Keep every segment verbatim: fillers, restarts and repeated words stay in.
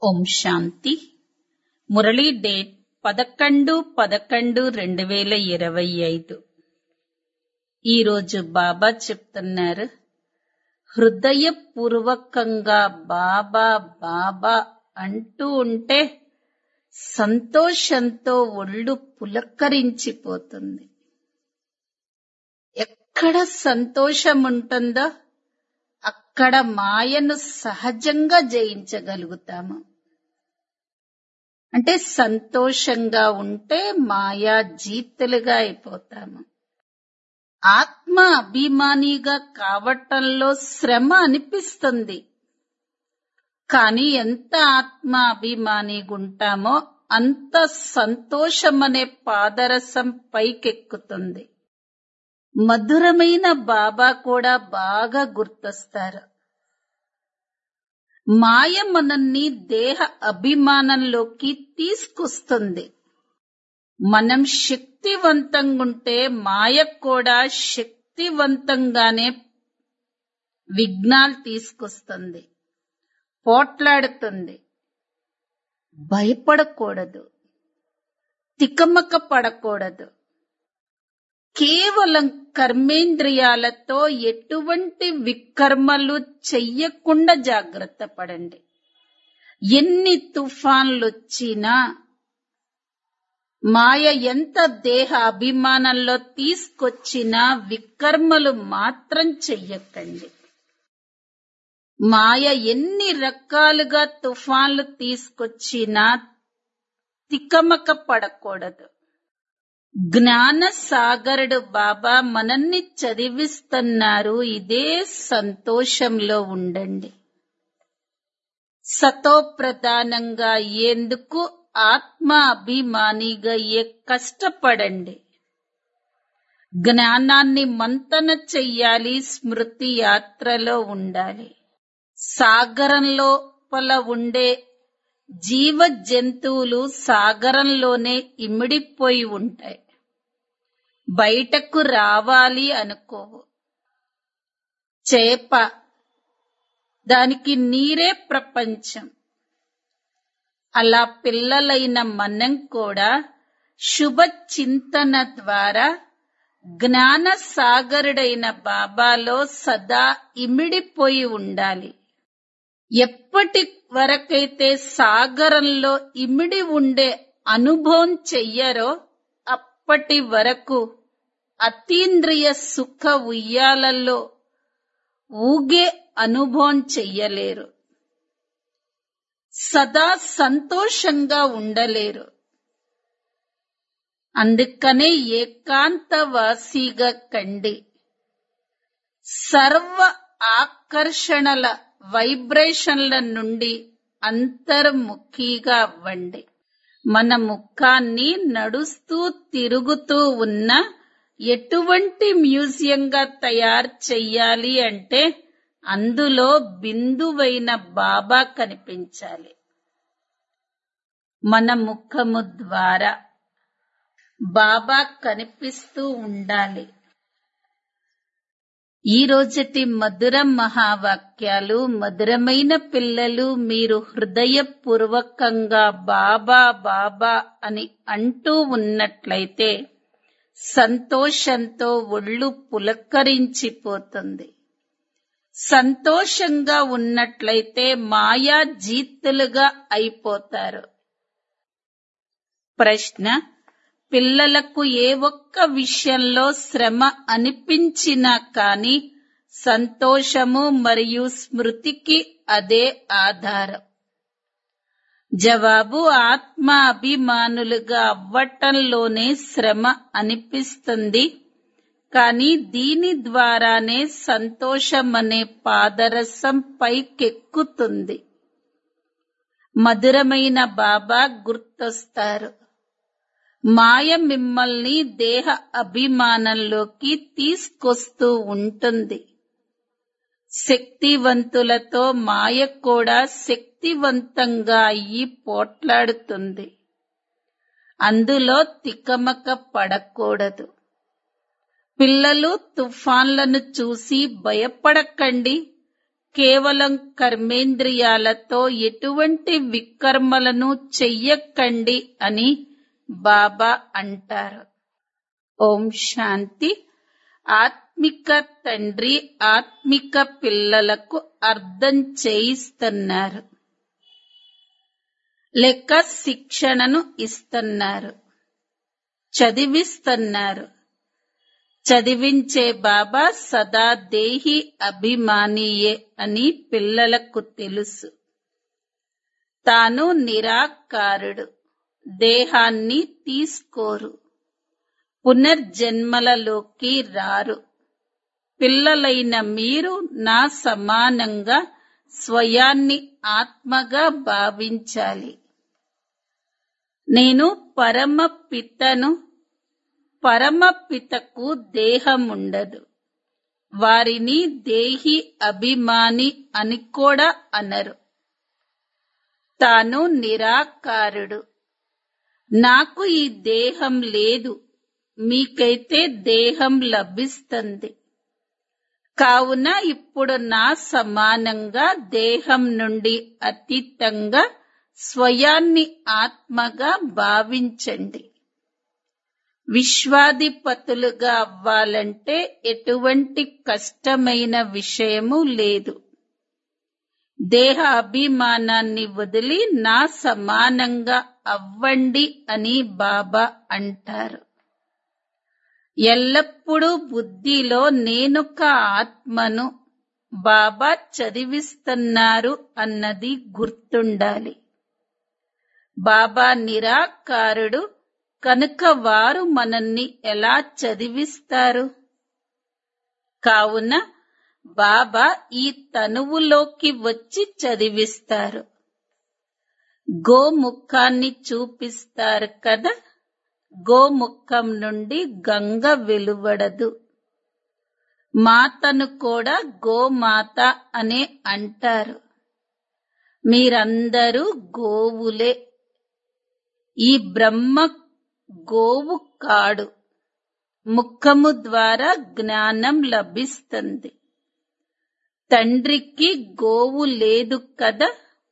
ఓం శాంతి. Murali date పదకొండు పదకొండు రెండు వేల ఇరవై ఐదు. ఈరోజు బాబా చెప్తున్నారు, హృదయపూర్వకంగా బాబా బాబా అంటూ ఉంటే సంతోషంతో ఒళ్ళు పులకరించిపోతుంది. ఎక్కడ సంతోషం ఉంటుందో అక్కడ మాయను సహజంగా జయించగలుగుతాము. అంటే సంతోషంగా ఉంటే మాయా జీతులుగా అయిపోతాము. ఆత్మ అభిమానిగా కావటంలో శ్రమ అనిపిస్తుంది, కానీ ఎంత ఆత్మ అభిమానిగా ఉంటామో అంత సంతోషమనే పాదరసం పైకెక్కుతుంది. మధురమైన బాబా కూడా బాగా గుర్తొస్తారు. మాయ మనల్ని దేహ అభిమానంలోకి తీసుకొస్తుంది. మనం శక్తివంతంగుంటే మాయ కూడా శక్తివంతంగానే విఘ్నాలు తీసుకొస్తుంది, పోట్లాడుతుంది. భయపడకూడదు, తికమక పడకూడదు. కేవలం కర్మేంద్రియాలతో ఎటువంటి వికర్మలు చెయ్యకుండా జాగ్రత్త పడండి. ఎన్ని తుఫాన్లొచ్చినా, మాయ ఎంత దేహ అభిమానంలో తీసుకొచ్చినా వికర్మలు మాత్రం చెయ్యకండి. మాయ ఎన్ని రకాలుగా తుఫాన్లు తీసుకొచ్చినా తికమక పడకూడదు. జ్ఞాన సాగరుడు బాబా మనల్ని చదివిస్తున్నారు. ఇదే సంతోషంలో ఉండండి. సతో ప్రధానంగా అయ్యేందుకు ఆత్మ అభిమానిగా ఏ కష్టపడండి. జ్ఞానాన్ని మంతన చెయ్యాలి, స్మృతి యాత్రలో ఉండాలి. సాగరం లోపల ఉండే జీవ జంతువులు సాగరంలోనే ఇమిడిపోయి ఉంటాయి, బయటకు రావాలి అనుకోవు. చేప, దానికి నీరే ప్రపంచం. అలా పిల్లలైన మనం కూడా శుభ చింతన ద్వారా జ్ఞాన సాగరుడైన బాబాలో సదా ఇమిడిపోయి ఉండాలి. ఎప్పటి వరకైతే సాగరంలో ఇమిడి ఉండే అనుభవం చెయ్యరో అప్పటి వరకు అతీంద్రియ సుఖ ఉయ్యాలలో ఊగే అనుభవం చెయ్యలేరు, సదా సంతోషంగా ఉండలేరు. అందుకనే ఏకాంతవాసిగా కండి. సర్వ ఆకర్షణల వైబ్రేషన్ల నుండి అంతర్ముఖిగా అవ్వండి. మన ముఖాన్ని నడుస్తూ తిరుగుతూ ఉన్న ఎటువంటి మ్యూజియంగా తయారు చెయ్యాలి అంటే అందులో బిందువైన బాబా కనిపించాలి. మన ముఖము ద్వారా బాబా కనిపిస్తూ ఉండాలి. ఈ రోజటి మధుర మహావాక్యాలు, మధురమైన పిల్లలు, మీరు హృదయపూర్వకంగా బాబా బాబా అని అంటూ ఉన్నట్లయితే సంతోషంతో ఒళ్ళు పులకరించిపోతుంది. సంతోషంగా ఉన్నట్లయితే మాయా జీతులుగా అయిపోతారు. ప్రశ్న: పిల్లలకు ఏ ఒక్క విషయంలో శ్రమ అనిపించినా కాని సంతోషము మరియు స్మృతికి అదే ఆధారం. జవాబు: ఆత్మ అభిమానులుగా అవ్వటంలోనే శ్రమ అనిపిస్తుంది, కానీ దీని ద్వారానే సంతోషమనే పాదరసం పైకెక్కుతుంది. మధురమైన బాబా గుర్తొస్తారు. మాయ మిమ్మల్ని దేహ అభిమానంలోకి తీసుకొస్తూ ఉంటుంది. శక్తివంతులతో మాయ కూడా శక్తివంతంగా అయ్యి పోట్లాడుతుంది. అందులో తికమక పడకూడదు. పిల్లలు తుఫాన్లను చూసి భయపడకండి, కేవలం కర్మేంద్రియాలతో ఎటువంటి వికర్మలను చెయ్యకండి అని బాబా అంటారు. ఓం శాంతి. ఆత్మిక తండ్రి ఆత్మిక పిల్లలకు అర్థం చేయిస్తున్నారు, లేక శిక్షణను ఇస్తున్నారు, చదివిస్తున్నారు. చదివించే బాబా సదా దేహి అభిమానియే అని పిల్లలకు తెలుసు. తాను నిరాకారుడు, దేహాన్ని తీసుకోరు, పునర్జన్మలలోకి రారు. పిల్లలైన మీరు నా సమానంగా స్వయాన్ని ఆత్మగా భావించాలి. నేను పరమ పితను. పరమపితకు దేహముండదు. వారిని దేహి అభిమాని అని కూడా అనరు. తాను నిరాకారుడు. నాకు ఈ దేహం లేదు, మీకైతే దేహం లభిస్తుంది. కావున ఇప్పుడు నా సమానంగా దేహం నుండి అతీతంగా స్వయాన్ని ఆత్మగా భావించండి. విశ్వాధిపతులుగా అవ్వాలంటే ఎటువంటి కష్టమైన విషయము లేదు. దేహ అభిమానాన్ని వదిలి నా సమానంగా అవ్వండి అని బాబా అంటారు. ఎల్లప్పుడూ బుద్ధిలో నేనొక ఆత్మను, బాబా చదివిస్తున్నారు అన్నది గుర్తుండాలి. బాబా నిరాకారుడు కనుక వారు మనల్ని ఎలా చదివిస్తారు? కావున బాబా ఈ తనువులోకి వచ్చి చదివిస్తారు. గోముఖాన్ని చూపిస్తారు కదా. గోముఖం నుండి గంగ వెలువడదు. మాతను కూడా గోమాత అనే అంటారు. మీరందరూ గోవులే. ఈ బ్రహ్మ గోవు కాడు. ముఖము ద్వారా జ్ఞానం లభిస్తుంది. తండ్రికి గోవు లేదు కదా.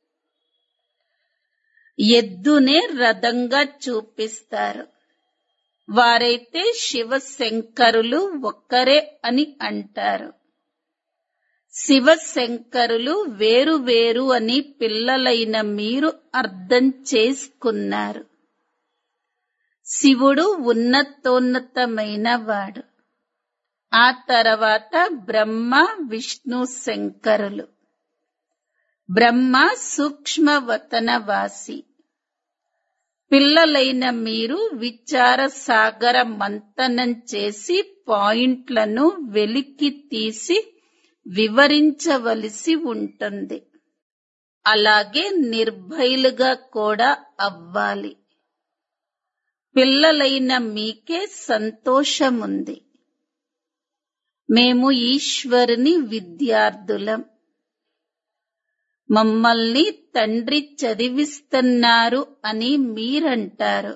ఎద్దునే రథంగా చూపిస్తారు. వారైతే శివశంకరులు ఒక్కరే అని అంటారు. శివశంకరులు వేరు వేరు అని పిల్లలైన మీరు అర్థం చేసుకున్నారు. శివుడు ఉన్నతోన్నతమైన వాడు. ఆ తర్వాత బ్రహ్మ, విష్ణు శంకరులు. బ్రహ్మ సూక్ష్మవతనవాసి. పిల్లలైన మీరు విచార సాగర మంతనం చేసి పాయింట్లను వెలికి తీసి వివరించవలసి ఉంటుంది. అలాగే నిర్భయులుగా కూడా అవ్వాలి. పిల్లలైన మీకే సంతోషముంది. మేము ఈశ్వరుని విద్యార్థులం. మమ్మల్ని తండ్రి చదివిస్తున్నారు అని మీరంటారు.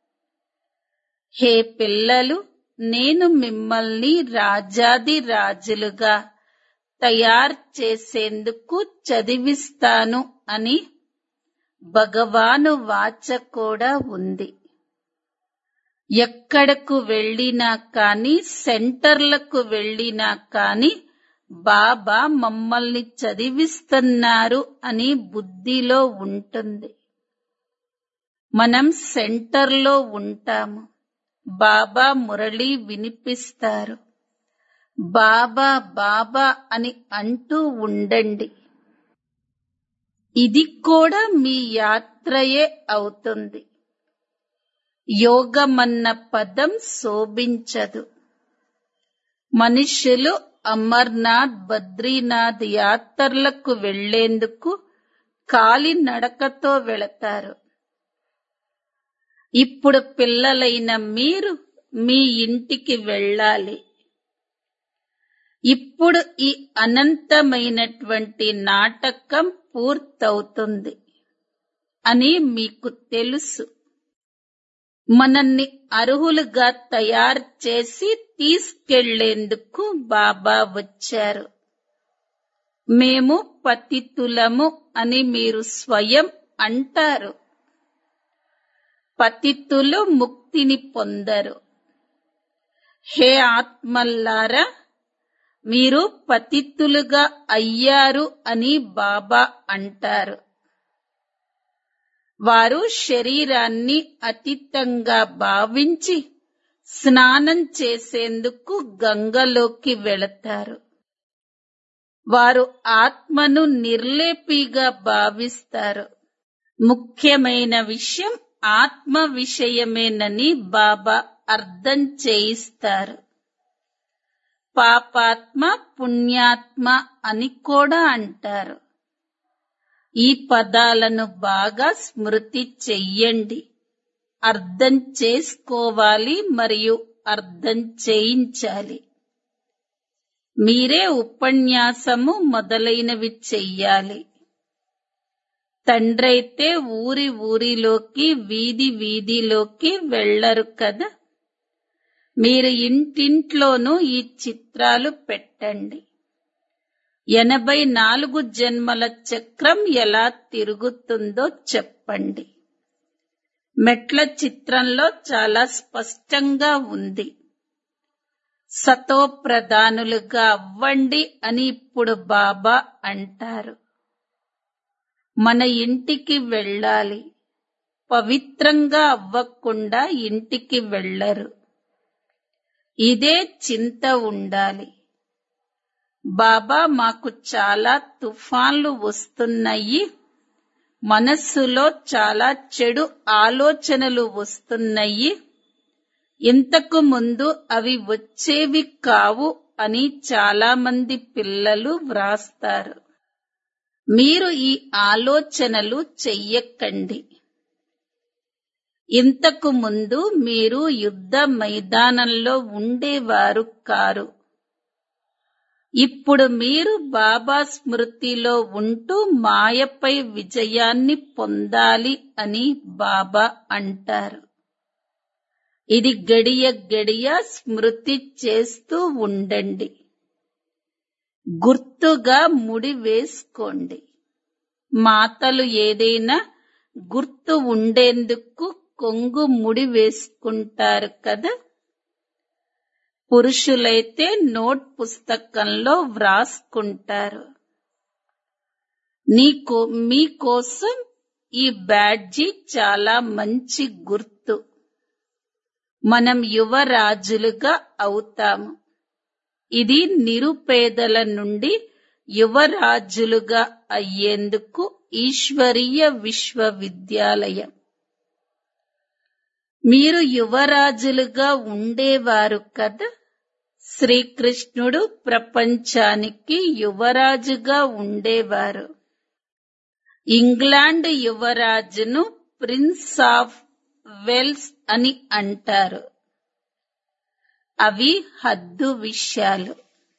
హే పిల్లలు, నేను మిమ్మల్ని రాజాది రాజులుగా తయారు చేసేందుకు చదివిస్తాను అని భగవాను వాచ కూడా ఉంది. ఎక్కడకు వెళ్ళినా కాని, సెంటర్లకు వెళ్ళినా కాని బాబా మమ్మల్ని చదివిస్తున్నారు అని బుద్ధిలో ఉంటుంది. మనం సెంటర్లో ఉంటాము. బాబా మురళి వినిపిస్తారు. బాబా బాబా అని అంటూ ఉండండి. ఇది కూడా మీ యాత్రయే అవుతుంది. యోగమన్న పదం శోభించదు. మనుష్యులు అమర్నాథ్, బద్రీనాథ్ యాత్రలకు వెళ్లేందుకు కాలి నడకతో వెళతారు. ఇప్పుడు పిల్లలైన మీరు మీ ఇంటికి వెళ్ళాలి. ఇప్పుడు ఈ అనంతమైనటువంటి నాటకం పూర్తవుతుంది అని మీకు తెలుసు. మనల్ని అర్హులుగా తయారు చేసి తీసుకెళ్లేందుకు బాబా వచ్చారు. మేము పతితులము అని మీరు స్వయం అంటారు. పతితులు ముక్తిని పొందరు. హే ఆత్మల్లారా, మీరు పతితులుగా అయ్యారు అని బాబా అంటారు. వారు శరీరాన్ని అతీతంగా భావించి స్నానం చేసేందుకు గంగలోకి వెళతారు. వారు ఆత్మను నిర్లేపిగా భావిస్తారు. ముఖ్యమైన విషయం ఆత్మ విషయమేనని బాబా అర్థం చేయిస్తారు. పాపాత్మ, పుణ్యాత్మ అని కూడా అంటారు. ఈ పదాలను బాగా స్మృతి చెయ్యండి. అర్థం చేసుకోవాలి మరియు అర్థం చేయించాలి. మీరే ఉపన్యాసము మొదలైనవి చెయ్యాలి. తండ్రైతే ఊరి ఊరిలోకి, వీధి వీధిలోకి వెళ్లరు కదా. మీరు ఇంటింట్లోనూ ఈ చిత్రాలు పెట్టండి. ఎనభై నాలుగు జన్మల చక్రం ఎలా తిరుగుతుందో చెప్పండి. మెట్ల చిత్రంలో చాలా స్పష్టంగా ఉంది. సతో ప్రధానులుగా అవ్వండి అని ఇప్పుడు బాబా అంటారు. మన ఇంటికి వెళ్ళాలి. పవిత్రంగా అవ్వకుండా ఇంటికి వెళ్ళరు. ఇదే చింత ఉండాలి. బాబా, మాకు చాలా తుఫాన్లు వస్తున్నాయి. మనస్సులో చాలా చెడు ఆలోచనలు వస్తున్నాయి. ఇంతకు ముందు అవి వచ్చేవి కావు అని చాలా మంది పిల్లలు వ్రాస్తారు. మీరు ఈ ఆలోచనలు చెయ్యకండి. ఇంతకు ముందు మీరు యుద్ధ మైదానంలో ఉండేవారు కారు. ఇప్పుడు మీరు బాబా స్మృతిలో ఉంటూ మాయపై విజయాన్ని పొందాలి అని బాబా అంటారు. ఇది గడియ గడియ స్మృతి చేస్తూ ఉండండి. గుర్తుగా ముడి వేసుకోండి. మాతలు ఏదైనా గుర్తు ఉండేందుకు కొంగు ముడి వేసుకుంటారు కదా. పురుషులైతే నోట్ పుస్తకంలో వ్రాసుకుంటారు. నీకో మీకోసం ఈ బ్యాడ్జీ చాలా మంచి గుర్తు. మనం యువరాజులుగా అవుతాము. ఇది నిరుపేదల నుండి యువరాజులుగా అయ్యేందుకు ఈశ్వరీయ విశ్వవిద్యాలయం. మీరు యువరాజులుగా ఉండేవారు కదా. శ్రీకృష్ణుడు ప్రపంచానికి యువరాజుగా ఉండేవారు. ఇంగ్లాండ్ యువరాజును ప్రిన్స్ ఆఫ్ వేల్స్ అని అంటారు. అవి హద్దు విషయాలు.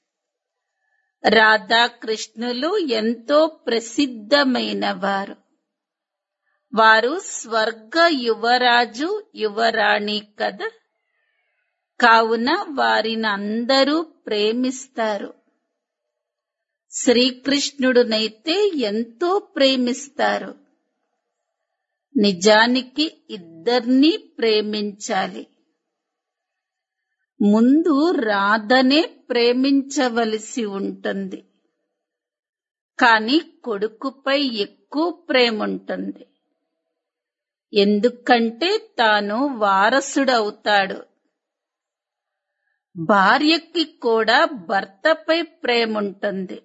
రాధాకృష్ణులు ఎంతో ప్రసిద్ధమైనవారు. వారు స్వర్గ యువరాజు, యువరాణి కదా. కావున వారిని అందరూ ప్రేమిస్తారు. శ్రీకృష్ణుడునైతే ఎంతో ప్రేమిస్తారు. నిజానికి ఇద్దర్నీ ప్రేమించాలి. ముందు రాధనే ప్రేమించవలసి ఉంటుంది. కాని కొడుకుపై ఎక్కువ ప్రేముంటుంది. ఎందుకంటే తాను వారసుడవుతాడు. భార్యకి కూడా భర్తపై ప్రేముంటుంది.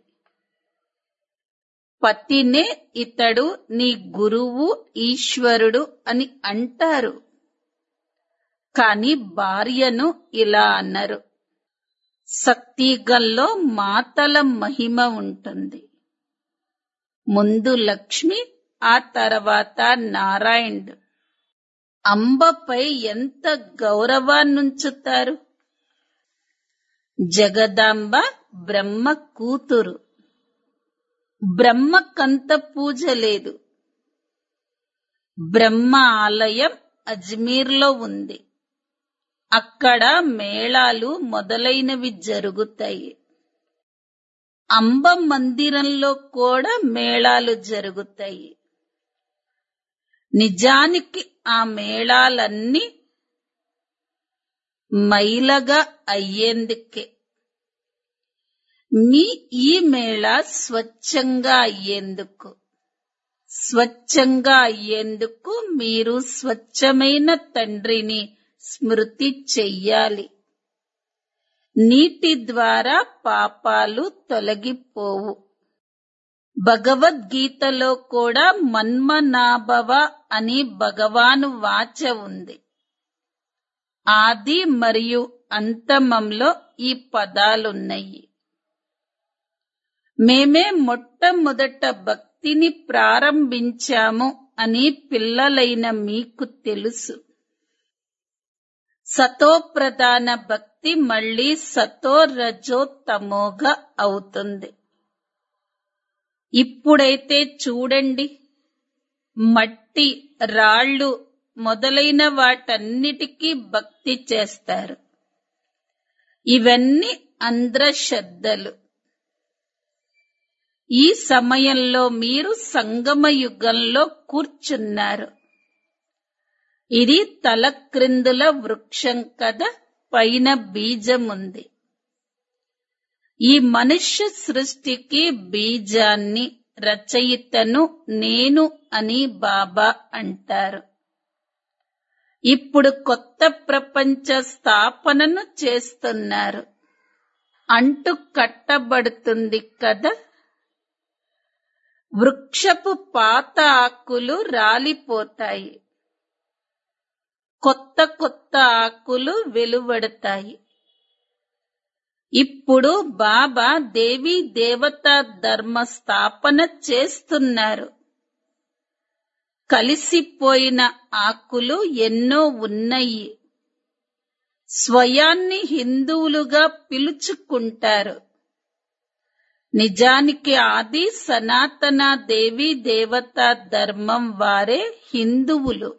పతినే ఇతడు నీ గురువు, ఈశ్వరుడు అని అంటారు. కాని భార్యను ఇలా అన్నారు. శక్తిగల్లో మాతల మహిమ ఉంటుంది. ముందు లక్ష్మి, ఆ తర్వాత నారాయణుడు. అంబపై ఎంత గౌరవాన్నుంచుతారు. జగదాంబ బ్రహ్మ కూతురు. బ్రహ్మకంత పూజ లేదు. బ్రహ్మ ఆలయం అజ్మీర్లో ఉంది. అక్కడ మేళాలు మొదలైనవి జరుగుతాయి. అంబ మందిరంలో కూడా మేళాలు జరుగుతాయి. నిజానికి ఆ మేళాలన్నీ మైలగా అయ్యేందుకే. మీ ఈ మేళా స్వచ్ఛంగా అయ్యేందుకు. స్వచ్ఛంగా అయ్యేందుకు మీరు స్వచ్ఛమైన తండ్రిని స్మృతి చెయ్యాలి. నీటి ద్వారా పాపాలు తొలగిపోవు. భగవద్గీతలో కూడా మన్మనాభవ అని భగవాను వాచ ఉంది. ఆది మరియు అంతమంలో ఈ పదాలున్నాయి. మేమే మొట్టమొదట భక్తిని ప్రారంభించాము అని పిల్లలైన మీకు తెలుసు. సతోప్రధాన భక్తి మళ్ళీ సతో రజో తమోగా అవుతుంది. ఇప్పుడైతే చూడండి, మట్టి, రాళ్ళు మొదలైన వాటన్నిటికీ భక్తి చేస్తారు. ఇవన్నీ అంధ్రశ్రద్ధలు. ఈ సమయంలో మీరు సంగమ యుగంలో కూర్చున్నారు. ఇది తలక్రిందుల వృక్షం కదా, పైన బీజముంది. ఈ మనుష్య సృష్టికి బీజాన్ని, రచయితను నేను అని బాబా అంటారు. ఇప్పుడు కొత్త ప్రపంచ స్థాపనను చేస్తున్నారు. అంటు కట్టబడుతుంది కదా. వృక్షపు పాత ఆకులు రాలిపోతాయి, కొత్త కొత్త ఆకులు వెలువడతాయి. ఇప్పుడు బాబా దేవీ దేవతా ధర్మ స్థాపన చేస్తున్నారు. కలిసిపోయిన ఆకులు ఎన్నో ఉన్నాయి. స్వయాన్ని హిందువులుగా పిలుచుకుంటారు. నిజానికి ఆది సనాతన దేవీ దేవతా ధర్మం వారే హిందువులు.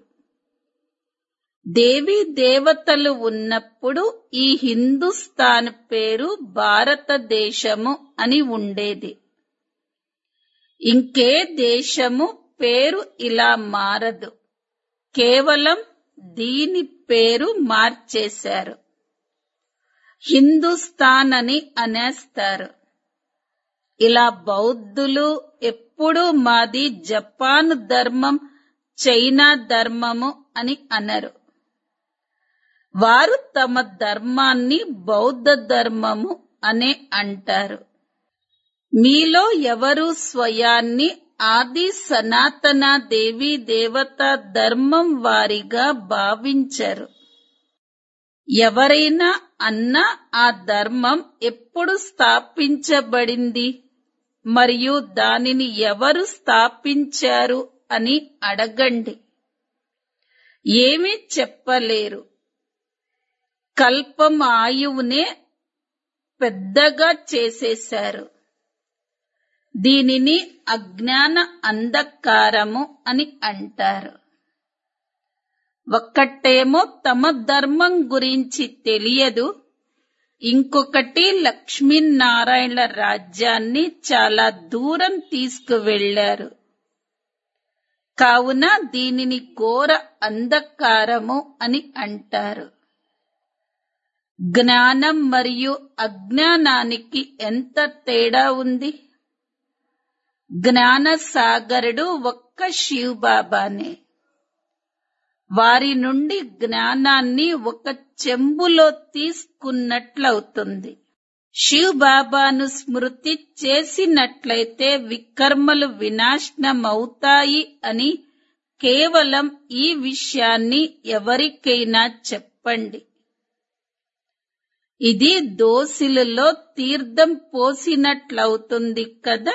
దేవీ దేవతలు ఉన్నప్పుడు ఈ హిందుస్థాన్ పేరు భారతదేశము అని ఉండేది. ఇంకే దేశము పేరు ఇలా మారదు. కేవలం దీని పేరు మార్చేశారు. హిందుస్థాన్ అని అనేస్తారు. ఇలా బౌద్ధులు ఎప్పుడూ మాది జపాన్ ధర్మం, చైనా ధర్మము అని అనరు. వారు తమ ధర్మాన్ని బౌద్ధ ధర్మము అనే అంటారు. మీలో ఎవరు స్వయాన్ని ఆది సనాతన దేవీ దేవతా ధర్మం వారిగా భావించరు. ఎవరైనా అన్నా ఆ ధర్మం ఎప్పుడు స్థాపించబడింది మరియు దానిని ఎవరు స్థాపించారు అని అడగండి. ఏమీ చెప్పలేరు. కల్పం ఆయువునే పెద్దగా చేసేశారు. దీనిని అజ్ఞాన అంధకారము అని అంటారు. ఒక్కటేమో తమ ధర్మం గురించి తెలియదు, ఇంకొకటి లక్ష్మీనారాయణ రాజ్యాన్ని చాలా దూరం తీసుకువెళ్లారు. కావున దీనిని ఘోర అంధకారము అని అంటారు. జ్ఞానం మరియు అజ్ఞానానికి ఎంత తేడా ఉంది. జ్ఞాన సాగరుడు ఒక్క శివబాబానే. వారి నుండి జ్ఞానాన్ని ఒక చెంబులో తీసుకున్నట్లవుతుంది. శివబాబాను స్మృతి చేసినట్లయితే వికర్మలు వినాశనమవుతాయి అని కేవలం ఈ విషయాన్ని ఎవరికైనా చెప్పండి. ఇది దోసిలలో తీర్థం పోసినట్లవుతుంది కదా.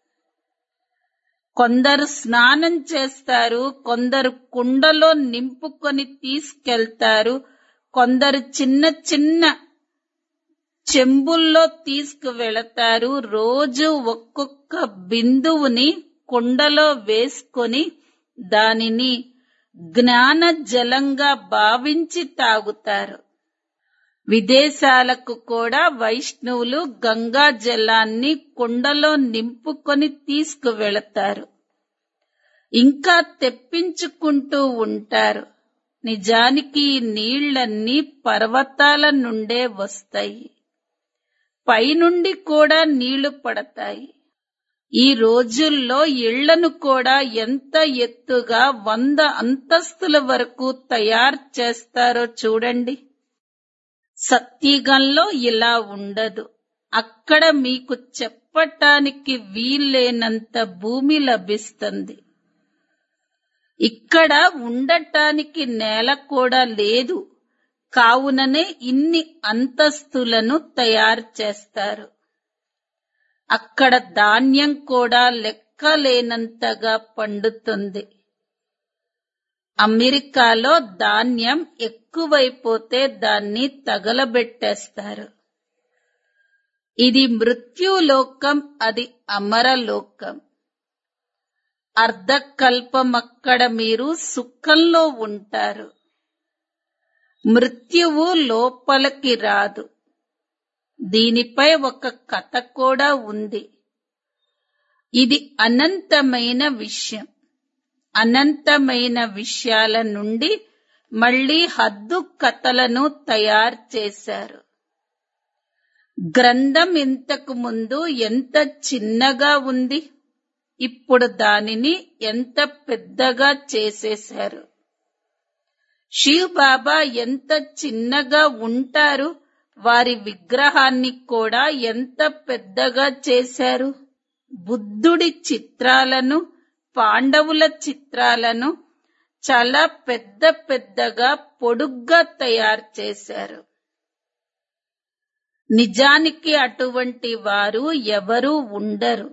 కొందరు స్నానం చేస్తారు, కొందరు కుండలో నింపుకొని తీసుకెళ్తారు, కొందరు చిన్న చిన్న చెంబుల్లో తీసుకువెళతారు. రోజు ఒక్కొక్క బిందువుని కుండలో వేసుకొని దానిని జ్ఞాన జలంగా భావించి తాగుతారు. విదేశాలకు కూడా వైష్ణవులు గంగా జలాన్ని కుండలో నింపుకొని తీసుకువెళతారు. ఇంకా తెప్పించుకుంటూ ఉంటారు. నిజానికి ఈ నీళ్లన్నీ పర్వతాల నుండే వస్తాయి. పైనుండి కూడా నీళ్లు పడతాయి. ఈ రోజుల్లో ఇళ్లను కూడా ఎంత ఎత్తుగా వంద అంతస్తుల వరకు తయారు చేస్తారో చూడండి. సత్యుగంలో ఇలా ఉండదు. అక్కడ మీకు చెప్పటానికి వీల్లేనంత భూమి లభిస్తుంది. ఇక్కడ ఉండటానికి నేల కూడా లేదు. కావుననే ఇన్ని అంతస్తులను తయారు చేస్తారు. అక్కడ ధాన్యం కూడా లెక్కలేనంతగా పండుతుంది. అమెరికాలో ధాన్యం ఎక్కువైపోతే దాన్ని తగలబెట్టేస్తారు. ఇది మృత్యులోకం, అది అమరలోకం. అర్ధకల్పం అక్కడ మీరు సుఖంలో ఉంటారు. మృత్యువు లోపలికి రాదు. దీనిపై ఒక కథ కూడా ఉంది. ఇది అనంతమైన విషయం. అనంతమైన విషయాల నుండి మళ్ళీ హద్దు కథలను తయారు చేశారు. గ్రంథం ఇంతకు ముందు ఎంత చిన్నగా ఉంది, ఇప్పుడు దానిని ఎంత పెద్దగా చేసేశారు. శివ్ బాబా ఎంత చిన్నగా ఉంటారు, వారి విగ్రహాన్ని కూడా ఎంత పెద్దగా చేశారు. బుద్ధుడి చిత్రాలను, పాండవుల చిత్రాలను చాలా పెద్ద పెద్దగా పొడుగ్గా తయారు చేశారు. నిజానికి అటువంటి వారు ఎవరూ ఉండరు.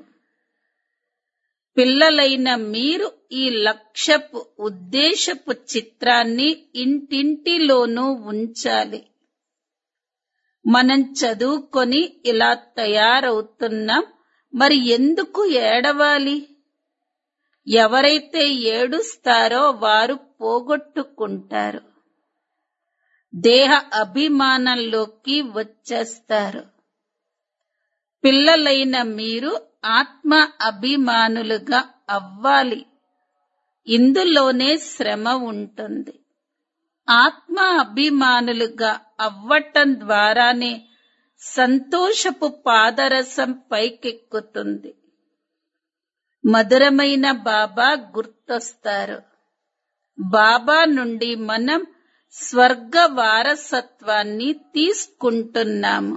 పిల్లలైన మీరు ఈ లక్ష్యపు ఉద్దేశపు చిత్రాన్ని ఇంటింటిలోనూ ఉంచాలి. మనం చదువుకొని ఇలా తయారవుతున్నాం, మరి ఎందుకు ఏడవాలి? ఎవరైతే ఏడుస్తారో వారు పోగొట్టుకుంటారు. దేహ అభిమానంలోకి వచ్చేస్తారు. పిల్లలైన మీరు ఆత్మ అభిమానులుగా అవ్వాలి. ఇందులోనే శ్రమ ఉంటుంది. ఆత్మ అభిమానులుగా అవ్వటం ద్వారానే సంతోషపు పాదరసం పైకెక్కుతుంది. మధురమైన బాబా గుర్తొస్తారు. బాబా నుండి మనం స్వర్గ వారసత్వాన్ని తీసుకుంటున్నాము.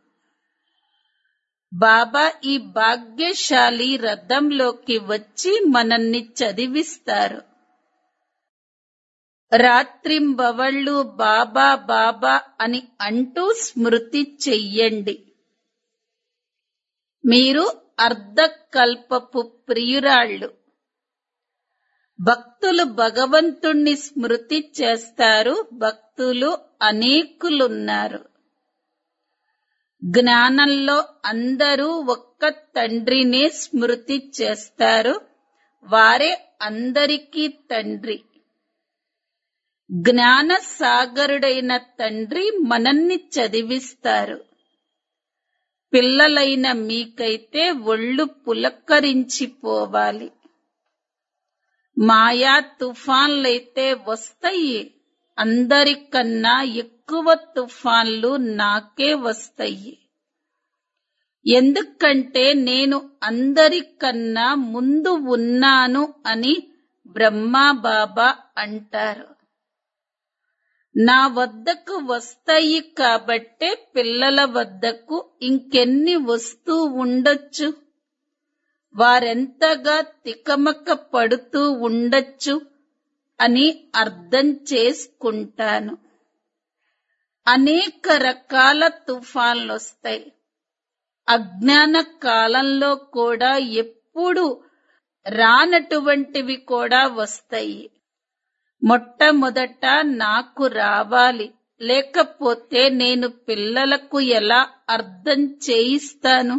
బాబా ఈ భాగ్యశాలి రథంలోకి వచ్చి మనల్ని చదివిస్తారు. రాత్రింబవళ్ళు బాబా బాబా అని అంటూ స్మృతి చెయ్యండి. మీరు అర్ధకల్పపు ప్రియురాళ్ళు. భక్తులు భగవంతుణ్ణి స్మృతి చేస్తారు. భక్తులు అనేకులున్నారు. జ్ఞానంలో అందరూ ఒక్క తండ్రినే స్మృతి చేస్తారు. వారే అందరికీ తండ్రి. జ్ఞాన సాగరుడైన తండ్రి మనల్ని చదివిస్తారు. పిల్లలైన మీకైతే ఒళ్ళు పులకరించిపోవాలి. మాయా తుఫాన్లైతే వస్తాయి. అందరికన్నా ఎక్కువ తుఫాన్లు నాకే వస్తాయి. ఎందుకంటే నేను అందరికన్నా ముందు ఉన్నాను అని బ్రహ్మా బాబా అంటారు. నా వద్దకు వస్తాయి కాబట్టే పిల్లల వద్దకు ఇంకెన్ని వస్తూ ఉండొచ్చు. వారెంతగా తికమక పడుతూ ఉండొచ్చు అని అర్థం చేసుకుంటాను. అనేక రకాల తుఫాన్లొస్తాయి. అజ్ఞాన కాలంలో కూడా ఎప్పుడు రానటువంటివి కూడా వస్తాయి. మొట్టమొదట నాకు రావాలి, లేకపోతే నేను పిల్లలకు ఎలా అర్థం చేయిస్తాను?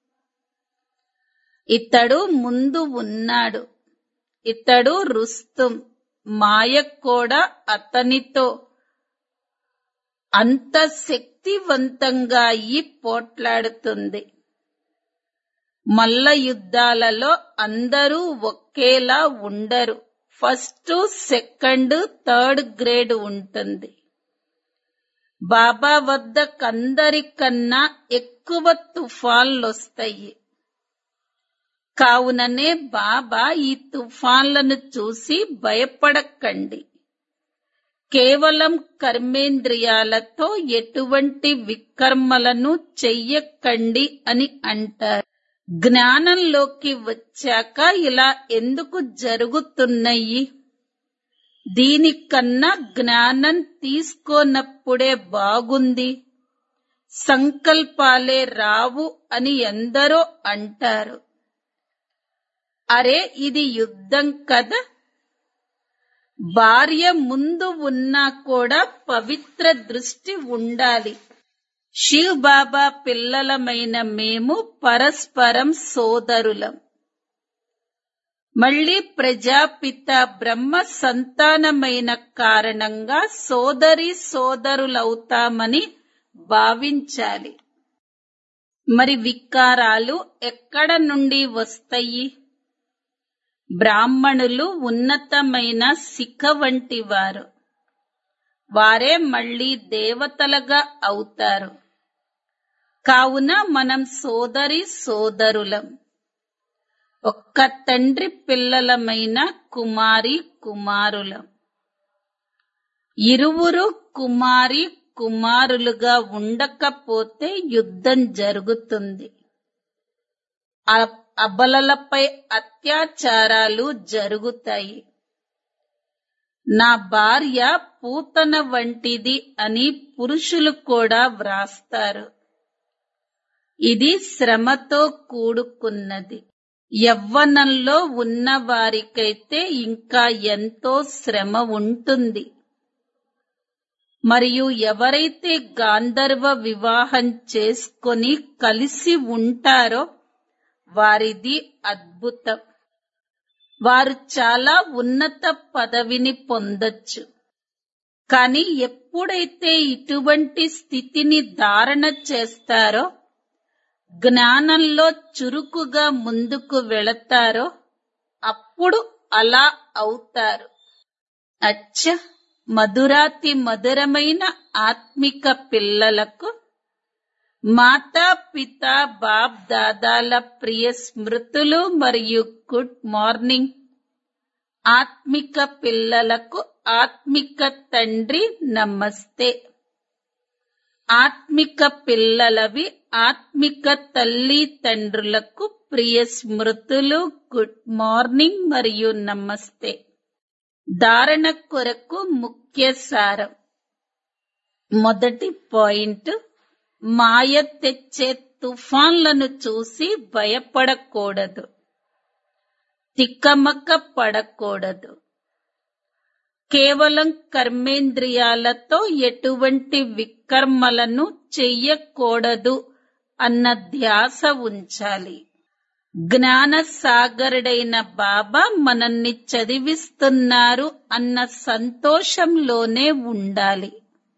ఇతడు ముందు ఉన్నాడు. ఇతడు రుస్తుం. మాయ కూడా అతనితో అంత శక్తివంతంగా అయ్యి పోట్లాడుతుంది. మల్ల యుద్ధాలలో అందరూ ఒకేలా ఉండరు. ఫస్ట్, సెకండ్, థర్డ్ గ్రేడ్ ఉంటుంది. బాబా వద్దకందరికన్నా ఎక్కువ తుఫాన్లొస్తాయి. కావుననే బాబా ఈ తుఫాన్లను చూసి భయపడకండి. కేవలం కర్మేంద్రియాలతో ఎటువంటి వికర్మలను చెయ్యకండి అని అంటారు. జ్ఞానంలోకి వచ్చాక ఇలా ఎందుకు జరుగుతున్నాయి? దీనికన్నా జ్ఞానం తీసుకోనప్పుడే బాగుంది. సంకల్పాలే రావు అని ఎందరో అంటారు. అరే, ఇది యుద్ధం కదా. భార్య ముందు ఉన్నా కూడా పవిత్ర దృష్టి ఉండాలి. శివ్ బాబా పిల్లలమైన మేము పరస్పరం సోదరులం. మళ్ళీ ప్రజాపిత బ్రహ్మ సంతానమైన కారణంగా సోదరి సోదరులవుతామని భావించాలి. మరి వికారాలు ఎక్కడ నుండి వస్తాయి? బ్రాహ్మణులు ఉన్నతమైన శిఖ వంటి వారు. వారే మళ్ళీ దేవతలుగా అవుతారు. కావున మనం సోదరి సోదరులం. ఒక్క తండ్రి పిల్లలమైన కుమారి కుమారులం. ఇరువురు కుమారి కుమారులుగా ఉండకపోతే యుద్ధం జరుగుతుంది. అబలలపై అత్యాచారాలు జరుగుతాయి. నా భార్య పూతన వంటిది అని పురుషులు కూడా వ్రాస్తారు. ఇది శ్రమతో కూడుకున్నది. యవ్వనంలో ఉన్న వారికైతే ఇంకా ఎంతో శ్రమ ఉంటుంది. మరియు ఎవరైతే గాంధర్వ వివాహం చేసుకొని కలిసి ఉంటారో వారిది అద్భుతం. వారు చాలా ఉన్నత పదవిని పొందొచ్చు. కానీ ఎప్పుడైతే ఇటువంటి స్థితిని ధారణ చేస్తారో, జ్ఞానంలో చురుకుగా ముందుకు వెళతారో, అప్పుడు అలా అవుతారు. అచ్చ, మధురాతి మధురమైన ఆత్మిక పిల్లలకు మాతా పిత బాప్ దాదాల ప్రియ స్మృతులు మరియు గుడ్ మార్నింగ్. ఆత్మిక పిల్లలకు ఆత్మిక తండ్రి నమస్తే. ఆత్మిక పిల్లలవి ఆత్మిక తల్లి తండ్రులకు ప్రియ స్మృతులు, గుడ్ మార్నింగ్ మరియు నమస్తే. ధారణ కొరకు ముఖ్య సారం. మొదటి పాయింట్, మాయ తెచ్చే తుఫాన్లను చూసి భయపడకూడదు, తిక్కమక్క పడకూడదు. కేవలం కర్మేంద్రియాలతో ఎటువంటి వికర్మలను చెయ్యకూడదు అన్న ధ్యాస ఉంచాలి. జ్ఞాన సాగరుడైన బాబా మనల్ని చదివిస్తున్నారు అన్న సంతోషంలోనే ఉండాలి.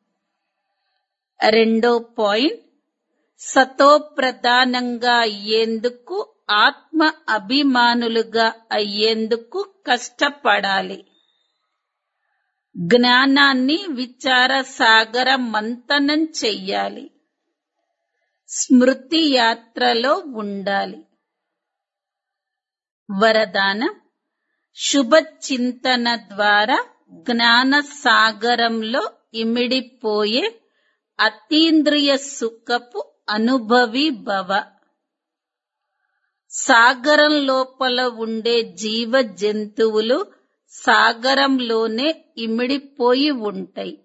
రెండో పాయింట్, సతో ప్రధానంగా అయ్యేందుకు, ఆత్మ అభిమానులుగా అయ్యేందుకు కష్టపడాలి. జ్ఞానాన్ని విచార సాగర మంతనం చెయ్యాలి. స్మృతి యాత్రలో ఉండాలి. వరదానం, శుభ చింతన ద్వారా జ్ఞాన సాగరంలో ఇమిడిపోయే అతీంద్రియ సుఖపు అనుభవి భవ. సాగరం లోపల ఉండే జీవ జంతువులు సాగరంలోనే ఇమిడిపోయి ఉంటాయి.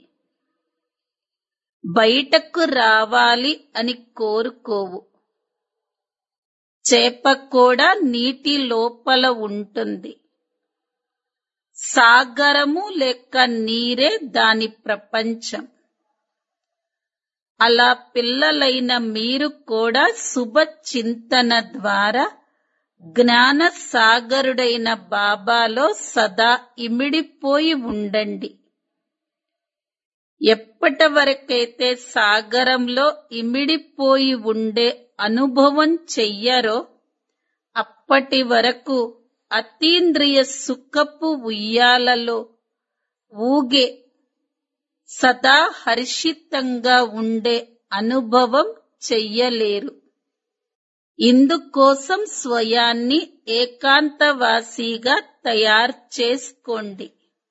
బయటకు రావాలి అని కోరుకోవు. చేప కూడా నీటి లోపల ఉంటుంది. సాగరము లేక నీరే దాని ప్రపంచం. అలా పిల్లలైన మీరు కూడా శుభ చింతన ద్వారా జ్ఞాన సాగరుడైన బాబాలో సదా ఇమిడిపోయి ఉండండి. ఎప్పటి వరకైతే సాగరంలో ఇమిడిపోయి ఉండే అనుభవం చెయ్యరో అప్పటి వరకు అతీంద్రియ సుఖపు ఉయ్యాలలో ఊగే సదా హర్షితంగా ఉండే అనుభవం చెయ్యలేరు. ఇందుకోసం స్వయాన్ని ఏకాంతవాసిగా తయారు చేసుకోండి,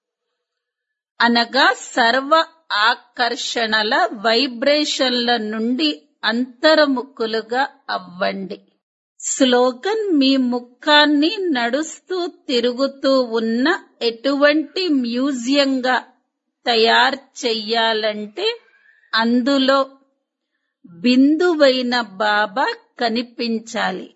అనగా సర్వ ఆకర్షణల వైబ్రేషన్ల నుండి అంతర్ముఖులుగా అవ్వండి. స్లోగన్: మీ ముఖాన్ని నడుస్తూ తిరుగుతూ ఉన్న ఎటువంటి మ్యూజియంగా తయారు చెయ్యాలంటే అందులో బిందువైన బాబా కనిపించాలి.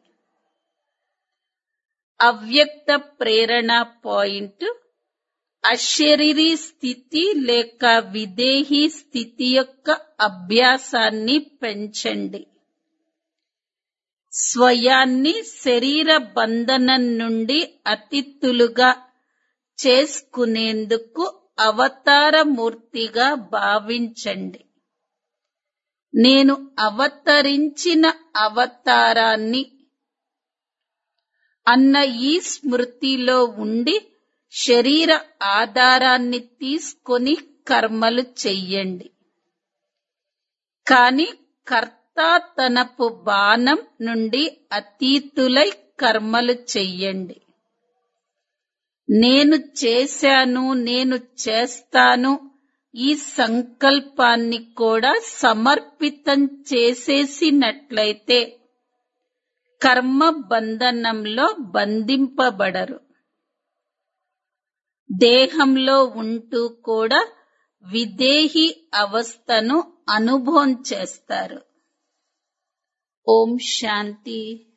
అవ్యక్త ప్రేరణ పాయింట్: అశరీరీ స్థితి లేక విదేహీ స్థితి యొక్క అభ్యాసాన్ని పెంచండి. స్వయాన్ని శరీర బంధనం నుండి అతీతులుగా చేసుకునేందుకు అవతారమూర్తిగా భావించండి. నేను అవతరించిన అవతారాన్ని అన్న ఈ స్మృతిలో ఉండి శరీర ఆధారాన్ని తీసుకొని కర్మలు చెయ్యండి. కాని కర్తాతనపు బాణం నుండి అతీతులై కర్మలు చెయ్యండి. నేను చేశాను, నేను చేస్తాను ఈ సంకల్పాన్ని కూడా సమర్పితం చేసేసినట్లయితే కర్మ బంధనంలో బంధింపబడరు. దేహంలో ఉంటూ కూడా విదేహీ అవస్థను అనుభవం చేస్తారు. ఓం శాంతి.